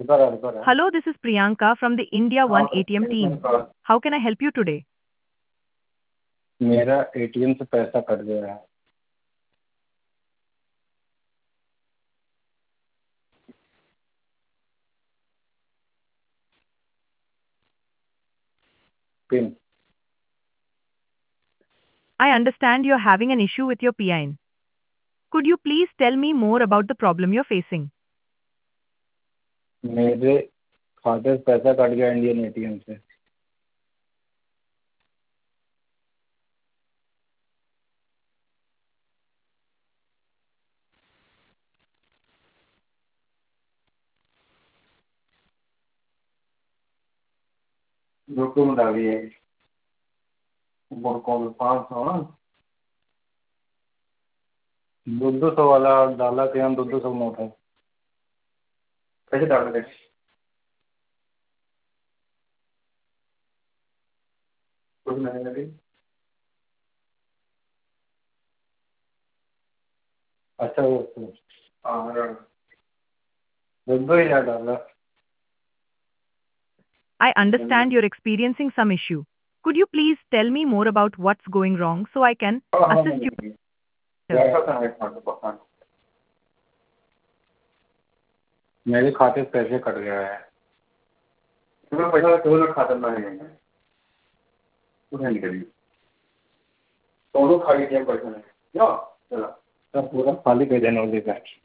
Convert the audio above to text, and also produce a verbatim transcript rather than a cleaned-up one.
Ripper है ripper है। Hello, this is Priyanka from the India हाँ One तो A T M एक team. मिनट का- How can I help you today? मेरा एटीएम से पैसा कट गया है। PIN. I understand you're having an issue with your P I N. Could you please tell me more about the problem you're facing? मेरे खाते से पैसा cut गया इंडियन एटीएम से। रुको में डालिए पाँच सौ ना दो दो सौ वाला डाला थे हम। दो दो सौ नोट है। कैसे डाल दे? कुछ नहीं लगी। अच्छा वो हाँ दो दो ही डाला। I understand you're experiencing some issue. Could you please tell me more about what's going wrong so I can हाँ हाँ assist you better? ऐसा कहाँ है खाते पता मेरे खाते से पैसे कट गया है। तुम्हें पैसा तो खाता ना है उन्हें निकली दोनों खाली थे पैसा नहीं या चला सब पूरा खाली कर देना होगा।